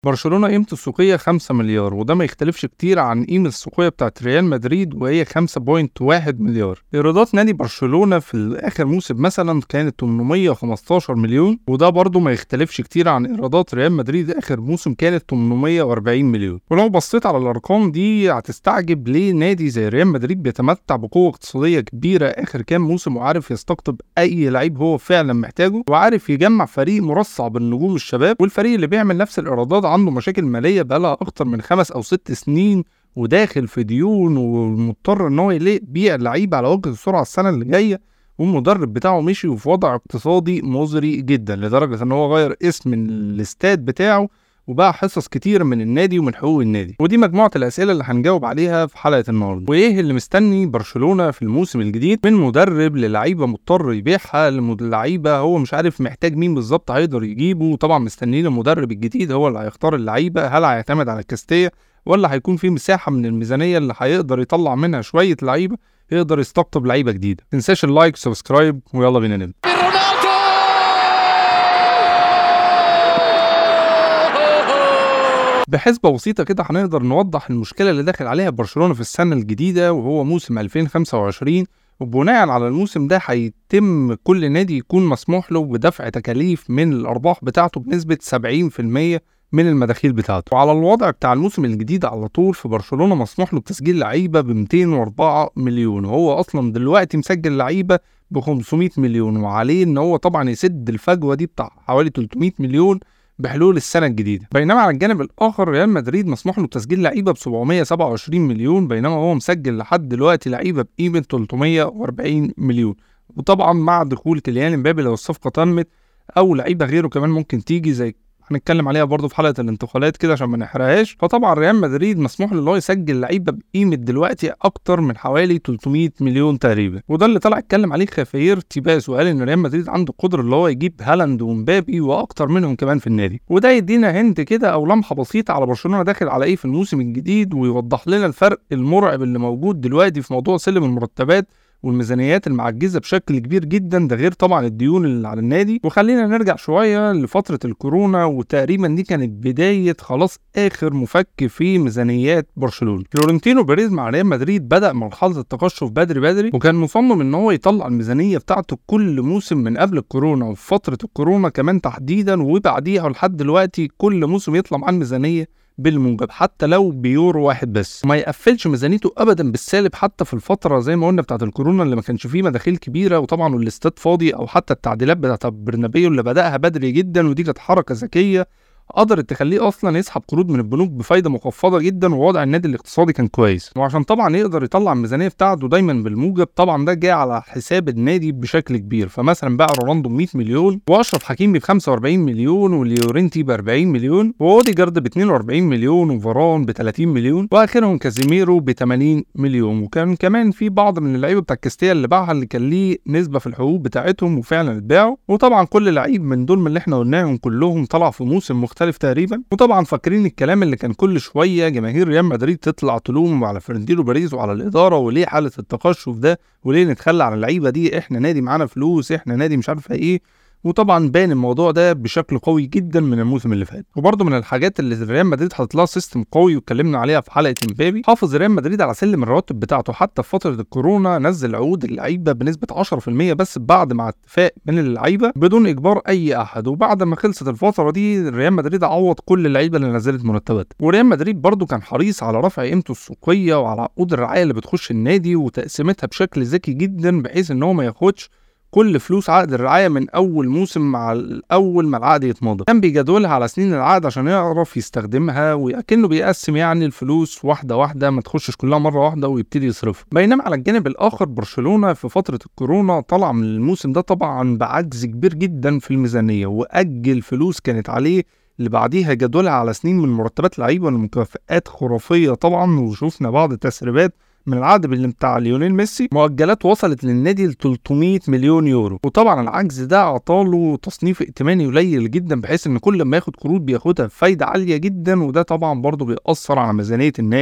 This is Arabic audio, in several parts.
برشلونة قيمته السوقية 5 مليار، وده ما يختلفش كتير عن قيمة السوقية بتاعت ريال مدريد وهي 5.1 مليار. إيرادات نادي برشلونة في آخر موسم مثلا كانت 815 مليون، وده برضه ما يختلفش كتير عن إيرادات ريال مدريد آخر موسم كانت 840 مليون. ولو بصيت على الأرقام دي هتستعجب ليه نادي زي ريال مدريد بيتمتع بقوة اقتصادية كبيرة آخر كام موسم، وعارف يستقطب أي لعيب هو فعلا محتاجه، وعارف يجمع فريق مرصع بالنجوم الشباب. والفريق اللي بيعمل نفس الإيرادات عنده مشاكل مالية بقالها أكتر من 5 أو 6 سنين، وداخل في ديون ومضطر إن هو يبيع اللعيبة على وجه السرعة السنة اللي جاية، والمدرب بتاعه مشي وفي وضع اقتصادي مزري جدا، لدرجة إن هو غير اسم الاستاد بتاعه وبقى حصص كتير من النادي ومن حقوق النادي. ودي مجموعة الأسئلة اللي هنجاوب عليها في حلقة النهاردة. وإيه اللي مستني برشلونة في الموسم الجديد، من مدرب للعيبة مضطر يبيعها للعيبة هو مش عارف محتاج مين بالظبط هيقدر يجيبه. وطبعا مستنيين المدرب الجديد هو اللي هيختار اللعيبة، هل هيعتمد على كاستيا ولا هيكون في مساحة من الميزانية اللي هيقدر يطلع منها شوية لعيبة يقدر يستقطب لعيبة جديدة. متنساش اللايك وسبسكرايب، ويلا بينا نبدأ. بحسبة بسيطة كده هنقدر نوضح المشكلة اللي داخل عليها برشلونة في السنة الجديدة وهو موسم 2025. وبناء على الموسم ده هيتم كل نادي يكون مسموح له بدفع تكاليف من الأرباح بتاعته بنسبة 70% من المداخيل بتاعته. وعلى الوضع بتاع الموسم الجديد على طول في برشلونة مسموح له بتسجيل لعيبة ب 204 مليون، وهو أصلا دلوقتي مسجل لعيبة ب 500 مليون، وعليه إن هو طبعا يسد الفجوة دي بتاع حوالي 300 مليون بحلول السنة الجديدة. بينما على الجانب الآخر ريال مدريد مسموح له بتسجيل لعيبة ب 727 مليون، بينما هو مسجل لحد دلوقتي لعيبة بقيمة 340 مليون. وطبعا مع دخول كيليان امبابي لو الصفقة تمت أو لعيبة غيره كمان ممكن تيجي، زي هنتكلم عليها برضو في حلقة الانتقالات كده عشان ما نحرقهاش. فطبعا ريال مدريد مسموح له ان هو يسجل لعيبه بقيمه دلوقتي اكتر من حوالي 300 مليون تقريبا. وده اللي طلع اتكلم عليه خافير تيباس وقال ان ريال مدريد عنده قدره اللي هو يجيب هالاند ومبابي واكتر منهم كمان في النادي. وده يدينا هنت كده او لمحه بسيطه على برشلونه داخل على ايه في الموسم الجديد، ويوضح لنا الفرق المرعب اللي موجود دلوقتي في موضوع سلم المرتبات والميزانيات المعجزه بشكل كبير جدا، ده غير طبعا الديون اللي على النادي. وخلينا نرجع شويه لفتره الكورونا، وتقريبا دي كانت بدايه خلاص اخر مفك في ميزانيات برشلونه. فلورنتينو بيريز مع ريال مدريد بدا مرحله التقشف بدري وكان مصمم ان هو يطلع الميزانيه بتاعته كل موسم من قبل الكورونا وفي فتره الكورونا كمان تحديدا، وبعديها لحد دلوقتي كل موسم يطلع معاه الميزانيه بالموجب حتى لو بيورو واحد بس، ما يقفلش ميزانيته ابدا بالسالب حتى في الفتره زي ما قلنا بتاعه الكورونا اللي ما كانش فيه مداخيل كبيره وطبعا والاستاد فاضي، او حتى التعديلات بتاعه برنابيو اللي بداها بدري جدا، ودي كانت حركه ذكيه قدرت تخليه اصلا يسحب قروض من البنوك بفايده مخفضه جدا، ووضع النادي الاقتصادي كان كويس. وعشان طبعا يقدر يطلع الميزانيه بتاعته دايما بالموجب، طبعا ده جاي على حساب النادي بشكل كبير. فمثلا بقى رونالدو ب 100 مليون، واشرف حكيمي ب 45 مليون، وليورنتي ب 40 مليون، واوديجارد ب 42 مليون، وفاران ب 30 مليون، واخرهم كازيميرو ب 80 مليون. وكان كمان في بعض من اللعيبه بتاع كاستيا اللي باعها اللي كان ليه نسبه في الحقوق بتاعتهم وفعلا اتباعوا. وطبعا كل لعيب من دول من اللي احنا قلناهم كلهم طلع في موسم مختلف تقريبا. وطبعا فاكرين الكلام اللي كان كل شويه جماهير ريال مدريد تطلع تلوم على فلورنتينو بيريز وعلى الاداره، وليه حاله التقشف ده، وليه نتخلى عن اللعيبه دي، احنا نادي معانا فلوس، احنا نادي مش عارفه ايه. وطبعا بان الموضوع ده بشكل قوي جدا من الموسم اللي فات. وبرده من الحاجات اللي ريال مدريد حاطط لها سيستم قوي واتكلمنا عليها في حلقه امبابي، حافظ ريال مدريد على سلم الرواتب بتاعته. حتى في فتره الكورونا نزل عقود اللعيبه بنسبه 10% بس بعد مع اتفاق من اللعيبه بدون اجبار اي احد. وبعد ما خلصت الفتره دي ريال مدريد عوض كل اللعيبه اللي نزلت مرتبات. وريال مدريد برده كان حريص على رفع قيمته السوقيه وعلى عقود الرعايه اللي بتخش النادي وتقسيمتها بشكل ذكي جدا، بحيث ان هو ما ياخدش كل فلوس عقد الرعاية من أول موسم مع الأول ما العقد يتمضى. كان بيجدولها على سنين العقد عشان يعرف يستخدمها، وكأنه بيقسم يعني الفلوس واحدة واحدة، ما تخشش كلها مرة واحدة ويبتدي يصرفها. بينما على الجانب الآخر برشلونة في فترة الكورونا طلع من الموسم ده طبعا بعجز كبير جدا في الميزانية، وأجل فلوس كانت عليه اللي بعديها جدولها على سنين من مرتبات لعيبة والمكافآت خرافية طبعا. وشوفنا بعض التسريبات من العقد بتاع ليونيل ميسي، مؤجلات وصلت للنادي ل 300 مليون يورو. وطبعا العجز ده عطاله تصنيف ائتماني قليل جدا، بحيث ان كل ما ياخد قروض بياخدها بفايده عاليه جدا، وده طبعا برضه بيأثر على ميزانيه النادي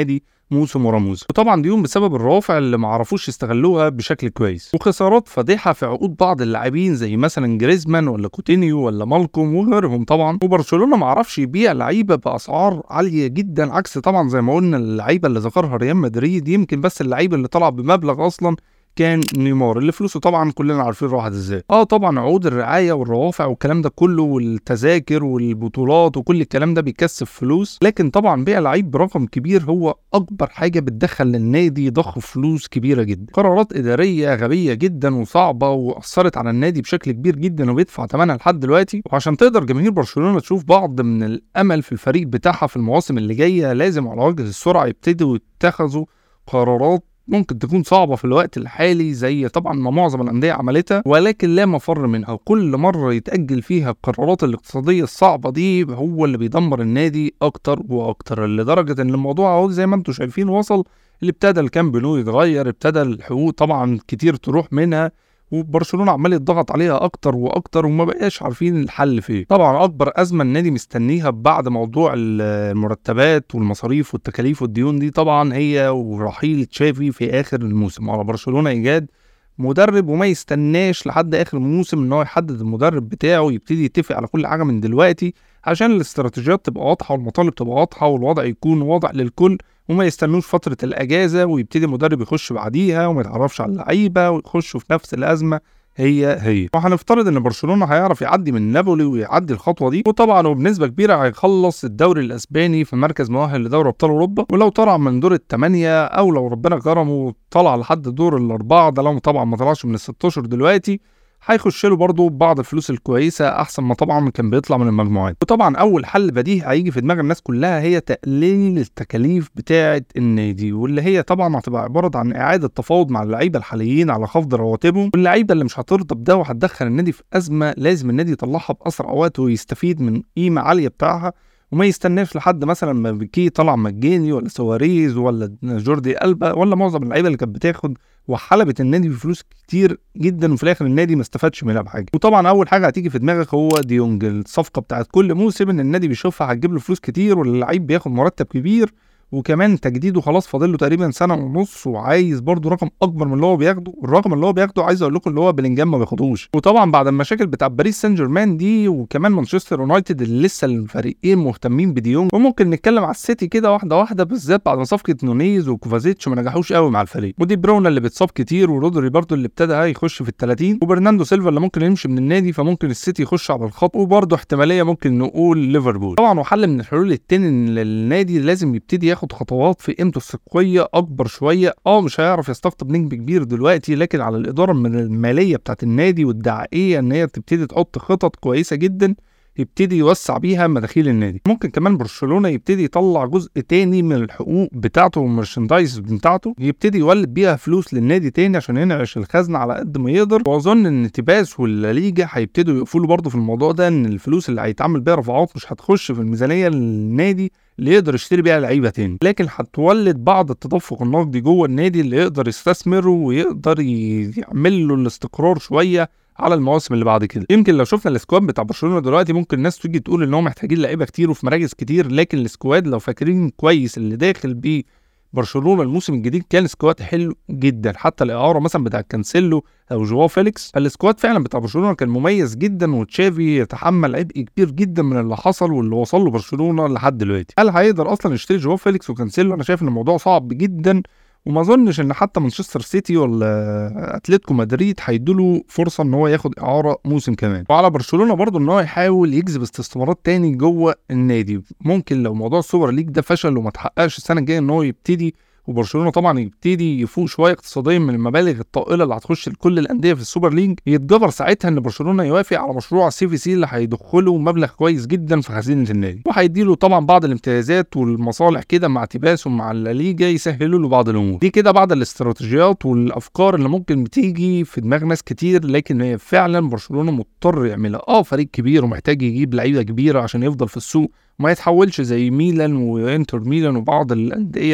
موسم ورا موسم، وطبعا ديون بسبب الروافع اللي ما عرفوش يستغلوها بشكل كويس، وخسارات فادحه في عقود بعض اللاعبين زي مثلا جريزمان ولا كوتينيو ولا مالكوم وغيرهم طبعا. وبرشلونه ما عرفش يبيع لعيبه باسعار عاليه جدا، عكس طبعا زي ما قلنا اللعيبه اللي ذكرها ريال مدريد. يمكن بس اللعيب اللي طلع بمبلغ اصلا كان نيمار، اللي فلوسه طبعا كلنا عارفين راحت ازاي. طبعا عقود الرعايه والروافع والكلام ده كله والتذاكر والبطولات وكل الكلام ده بيكسب فلوس، لكن طبعا بيع لعيب برقم كبير هو اكبر حاجه بتدخل للنادي ضخ فلوس كبيره جدا. قرارات اداريه غبيه جدا وصعبه واثرت على النادي بشكل كبير جدا وبيدفع ثمنها لحد دلوقتي. وعشان تقدر جماهير برشلونه تشوف بعض من الامل في الفريق بتاعها في المواسم اللي جايه، لازم على وجه السرعه يبتدوا يتخذوا قرارات ممكن تكون صعبة في الوقت الحالي، زي طبعا ما معظم الأندية عملتها، ولكن لا مفر منها. وكل مرة يتأجل فيها القرارات الاقتصادية الصعبة دي هو اللي بيدمر النادي أكتر وأكتر، لدرجة إن الموضوع اهو زي ما انتم شايفين وصل اللي ابتدى الكامب نو يتغير، ابتدى الحقوق طبعا كتير تروح منها، وبرشلونه عمال يضغط عليها اكتر واكتر وما بقاش عارفين الحل فيه. طبعا اكبر ازمه النادي مستنيها بعد موضوع المرتبات والمصاريف والتكاليف والديون دي طبعا هي ورحيل تشافي في اخر الموسم. على برشلونه ايجاد مدرب وما يستناش لحد اخر الموسم ان هو يحدد المدرب بتاعه، يبتدي يتفق على كل حاجه من دلوقتي عشان الاستراتيجيات تبقى واضحه والمطالب تبقى واضحه والوضع يكون واضح للكل، وما يستنوش فتره الاجازه ويبتدي مدرب يخش بعديها وما يتعرفش على اللعيبه ويخشوا في نفس الازمه هي. وهنفترض ان برشلونه هيعرف يعدي من نابولي ويعدي الخطوه دي، وطبعا وبنسبه كبيره هيخلص الدوري الاسباني في مركز مؤهل لدوري ابطال اوروبا. ولو طلع من دور الثمانيه او لو ربنا كرمه طلع لحد دور الاربعه، ده لو طبعا ما طلعش من ال16 دلوقتي، هيخش له برضه بعض الفلوس الكويسه احسن ما طبعا كان بيطلع من المجموعات. وطبعا اول حل بديهي هيجي في دماغ الناس كلها هي تقليل التكاليف بتاعه النادي، واللي هي طبعا هتبقى عباره عن اعاده تفاوض مع اللعيبه الحاليين على خفض رواتبهم، واللعيبه اللي مش هترضى بده وهتدخل النادي في ازمه لازم النادي يطلعها باسرع وقت ويستفيد من قيمه عاليه بتاعها، وما يستناش لحد مثلا ما بيكي طلع مجاني ولا سواريز ولا جوردي ألبا ولا معظم اللعيبه اللي كانت بتاخد وحلبت النادي بفلوس كتير جدا وفي الاخر النادي ما استفادش منها بحاجه. وطبعا اول حاجه هتيجي في دماغك هو ديونج، الصفقه بتاعت كل موسم ان النادي بيشوفها هتجيب له فلوس كتير واللعيب بياخد مرتب كبير، وكمان تجديده خلاص فاضل له تقريبا سنه ونص وعايز برده رقم اكبر من اللي هو بياخده. الرقم اللي هو بياخده عايز اقول لكم اللي هو بلينجهام ما بياخدوش. وطبعا بعد المشاكل بتاع باريس سان جيرمان دي وكمان مانشستر يونايتد اللي لسه الفريقين مهتمين بديونج، وممكن نتكلم على السيتي كده واحده واحده، بالذات بعد ما صفقه نونيز وكوفازيتش ما نجحوش قوي مع الفريق، ودي برونا اللي بيتصاب كتير، ورودري برده اللي ابتدى يخش في ال30، وبرناندو سيلفا اللي ممكن يمشي من النادي، فممكن السيتي يخش على الخط، وبرده احتماليه ممكن نقول ليفربول. طبعا وحل من الحلول التاني ان النادي لازم يبتدي ياخد خطوات في قيمته السوقيه اكبر شويه. مش هيعرف يستقطب نجم كبير دلوقتي، لكن على الاداره من الماليه بتاعت النادي والدعائيه ان هي تبتدي تحط خطط كويسه جدا يبتدي يوسع بيها مداخيل النادي. ممكن كمان برشلونه يبتدي يطلع جزء تاني من الحقوق بتاعته والمرشندايز بتاعته، يبتدي يولد بيها فلوس للنادي تاني عشان ينعش الخزنه على قد ما يقدر. واظن ان تيباس والليجا هيبتدوا يقفلوا برضه في الموضوع ده، ان الفلوس اللي هيتعمل بيها رفعات مش هتخش في الميزانيه للنادي اللي يقدر يشتري بيها لعيبه تاني، لكن هتولد بعض التدفق النقدي جوه النادي اللي يقدر يستثمر ويقدر يعمل له الاستقرار شويه على المواسم اللي بعد كده. يمكن لو شفنا السكواد بتاع برشلونه دلوقتي ممكن الناس تيجي تقول ان هم محتاجين لعيبه كتير وفي مراكز كتير، لكن السكواد لو فاكرين كويس اللي داخل بيه برشلونه الموسم الجديد كان سكواد حلو جدا، حتى الاعاره مثلا بتاع كانسيلو او جواو فيليكس، فالسكواد فعلا بتاع برشلونه كان مميز جدا، وتشافي يتحمل عبء كبير جدا من اللي حصل واللي وصل له برشلونه لحد دلوقتي. هل هيقدر اصلا يشتري جواو فيليكس وكانسيلو؟ انا شايف ان الموضوع صعب جدا، وما اظنش ان حتى مانشستر سيتي ولا اتلتيكو مدريد هيدوله فرصه ان هو ياخد اعاره موسم كمان. وعلى برشلونه برضو ان هو يحاول يجذب استثمارات تاني جوه النادي. ممكن لو موضوع السوبر ليج ده فشل وما تحققش السنه الجايه ان هو يبتدي، وبرشلونه طبعا يبتدي يفوق شويه اقتصاديا من المبالغ الطائله اللي هتخش لكل الانديه في السوبر ليج، يتجبر ساعتها ان برشلونه يوافق على مشروع CVC اللي هيدخله مبلغ كويس جدا في خزينه النادي، وهيديله طبعا بعض الامتيازات والمصالح كده مع تيباس ومع الليجا يسهلوا له بعض الامور دي كده، بعض الاستراتيجيات والافكار اللي ممكن بتيجي في دماغ ناس كتير، لكن هي فعلا برشلونه مضطر يعملها. فريق كبير ومحتاج يجيب لعيبه كبيره عشان يفضل في السوق وما يتحولش زي ميلان وانتر ميلان وبعض الانديه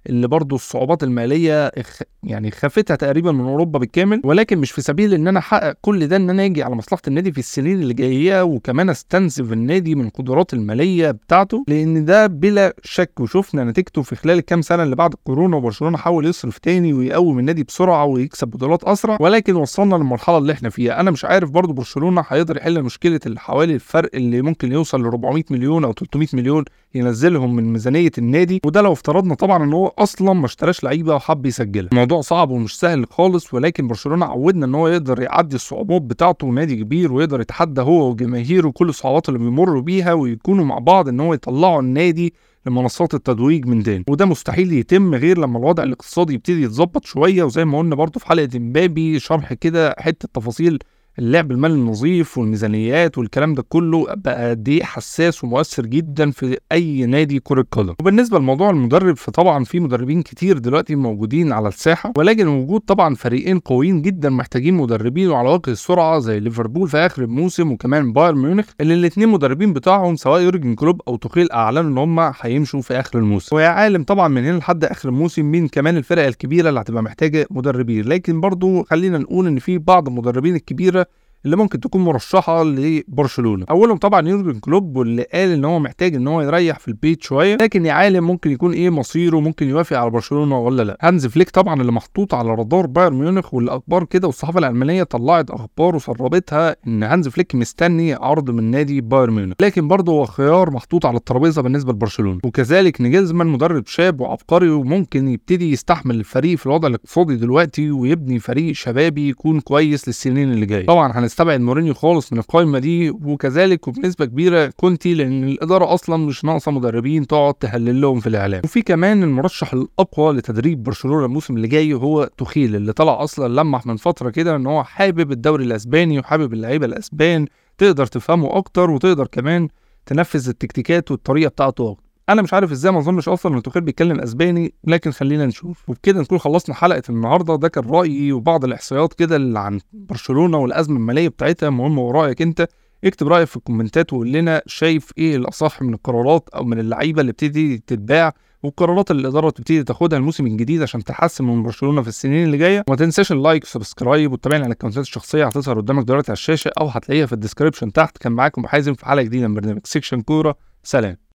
اللي برضو الصعوبات الماليه يعني خافتها تقريبا من اوروبا بالكامل، ولكن مش في سبيل ان انا احقق كل ده ان انا اجي على مصلحه النادي في السنين اللي جايه وكمان استنزف النادي من القدرات الماليه بتاعته، لان ده بلا شك وشفنا نتيجته في خلال الكام سنه اللي بعد الكورونا، وبرشلونه حاول يصرف تاني ويقوم النادي بسرعه ويكسب بطولات اسرع، ولكن وصلنا للمرحله اللي احنا فيها. انا مش عارف برضو برشلونه هيقدر يحل مشكله حوالي الفرق اللي ممكن يوصل ل 400 مليون او 300 مليون ينزلهم من ميزانيه النادي، وده لو افترضنا طبعا ان هو اصلا ما اشتراش لعيبه وحب يسجلها. الموضوع صعب ومش سهل خالص، ولكن برشلونه عودنا ان هو يقدر يعدي الصعوبات بتاعته، نادي كبير ويقدر يتحدى هو وجماهيره كل الصعوبات اللي بيمروا بيها، ويكونوا مع بعض ان هو يطلعوا النادي لمنصات التتويج من تاني. وده مستحيل يتم غير لما الوضع الاقتصادي يبتدي يتظبط شويه، وزي ما قلنا برضو في حلقه امبابي شرح كده حته تفاصيل اللعب المالي النظيف والميزانيات والكلام ده كله بقى قد ايه حساس ومؤثر جدا في اي نادي كرة قدم. وبالنسبه لموضوع المدرب فطبعا في مدربين كتير دلوقتي موجودين على الساحه، ولكن وجود طبعا فريقين قويين جدا محتاجين مدربين وعلى وجه السرعه زي ليفربول في اخر الموسم وكمان بايرن ميونخ، اللي الاثنين مدربين بتاعهم سواء يورجن كلوب او توخيل اعلنوا ان هم هيمشوا في اخر الموسم. ويا عالم طبعا من هنا لحد اخر الموسم مين كمان الفرق الكبيره اللي هتبقى محتاجه مدربين، لكن برضو خلينا نقول ان في بعض المدربين الكبيره اللي ممكن تكون مرشحه لبرشلونه. اولهم طبعا يورجن كلوب، واللي قال ان هو محتاج ان هو يريح في البيت شويه، لكن يا عالم ممكن يكون ايه مصيره، ممكن يوافق على برشلونه ولا لا. هانز فليك طبعا اللي محطوط على رادار بايرن ميونخ، واللي اخبار كده والصحافه الالمانيه طلعت اخبار وسربتها ان هانز فليك مستني عرض من نادي بايرن ميونخ، لكن برضه هو خيار محطوط على الترابيزه بالنسبه لبرشلونه. وكذلك نيجلزمان مدرب شاب وعبقري وممكن يبتدي يستحمل الفريق في الوضع الاقتصادي دلوقتي ويبني فريق شبابي يكون كويس للسنين اللي جايه. طبعا هنستبعد مورينيو خالص من القائمه دي، وكذلك وبنسبه كبيره كونتي، لان الاداره اصلا مش ناقصه مدربين تقعد تهلل لهم في الاعلام. وفي كمان المرشح الاقوى لتدريب برشلونه الموسم اللي جاي هو توخيل، اللي طلع اصلا لمح من فتره كده ان هو حابب الدوري الاسباني وحابب اللعيبه الاسبان تقدر تفهمه اكتر وتقدر كمان تنفذ التكتيكات والطريقه بتاعته اكتر. انا مش عارف ازاي، ما اظنش اصلا ان توخيل بيتكلم اسباني، لكن خلينا نشوف. وبكده نكون خلصنا حلقه النهارده. ده كان رايي وبعض الاحصائيات كده اللي عن برشلونه والازمه الماليه بتاعتها. مهم ورايك انت، اكتب رايك في الكومنتات وقول لنا شايف ايه الاصح من القرارات او من اللعيبه اللي بتبتدي تتباع والقرارات اللي الاداره تبتدي تاخدها الموسم الجديد عشان تحسن من برشلونه في السنين اللي جايه. وما تنساش اللايك وسبسكرايب وتتابعني على الاكونتات الشخصيه هتظهر قدامك دلوقتي على الشاشه او هتلاقيها في الديسكربشن تحت. كان معاكم حازم في حلقه جديده من برنامج سيكشن كوره. سلام.